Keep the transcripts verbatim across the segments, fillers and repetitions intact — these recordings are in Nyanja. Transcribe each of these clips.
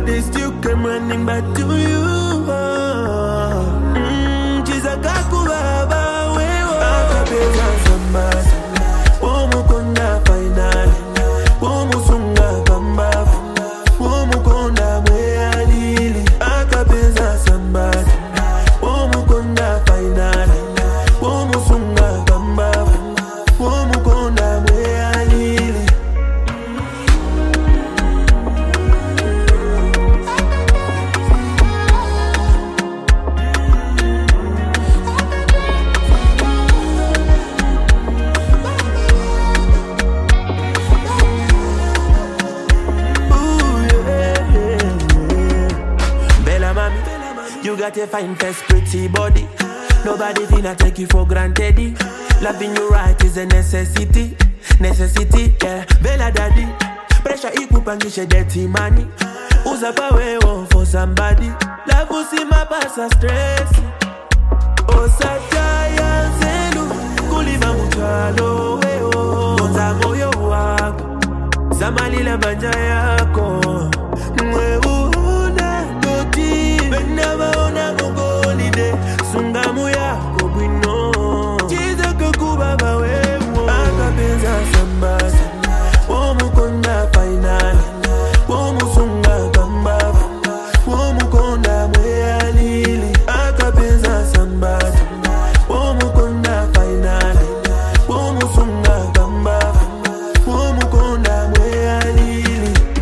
but they still came running back to you. Mm, Chizakaku baba wewe akapeza samba Womu konda final Womu sunga kamba Womu konda mwealili akapeza samba Womu konda final Womu sunga kamba Womu konda mwealili You got a fine face, pretty body. Nobody finna take you for granted. Loving you right is a necessity. Necessity, yeah. Bella daddy. Pressure ikupangishe dirty money. Uza pawewo for somebody. Love usima pasa stress. Osataya zelu. Kuliva mchalo weo. Konza moyo wako. Zamalila banja yako. Mwewu. Never on a go holiday. Sungamu yako bwino. Chiza kukuba bawe. Akapeza samba. Womu konda final. Womu sunga kamba. Womu konda mwealili. Akapeza samba. Womu konda final. Womu sunga kamba. Womu konda mwealili.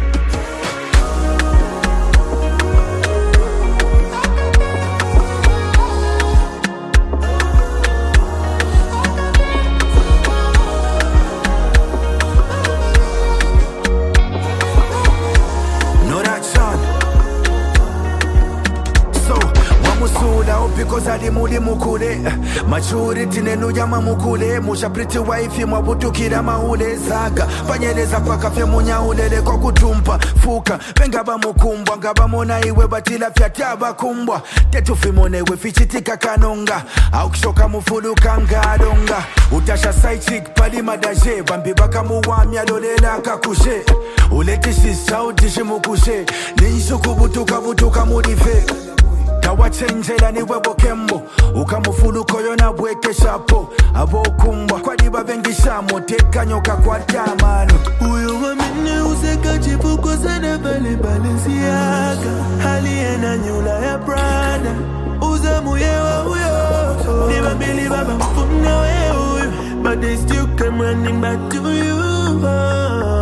Because I di muli mukule Maturity nenu yama mukule Musha pretty wife mwabutukira maule Zaga panyeleza kwa kafe munya ulele kwa kutumpa Fuka pengaba mukumbwa Ngaba mona iwe batila fyataba kumbwa Tetu fimonewe fichitika kanonga Au kishoka mufulu kangadonga Utasha side chick pali madaje Bambi baka muwamya lolela kakushe Uleti shisa utishi mukushe Nishu kubutuka butuka mudife Tawachenjela ni webo kembo Ukamufulu koyo na bweke shapo Abo kumbwa kwa diba bengi shamo Teka nyoka kwa damano Uyo wamine useka chifuko sana pale Balenciaga Haliena nyula ya Prada Uza muyewa uyo Niba bili baba mfumna we uyo But they still come running back to you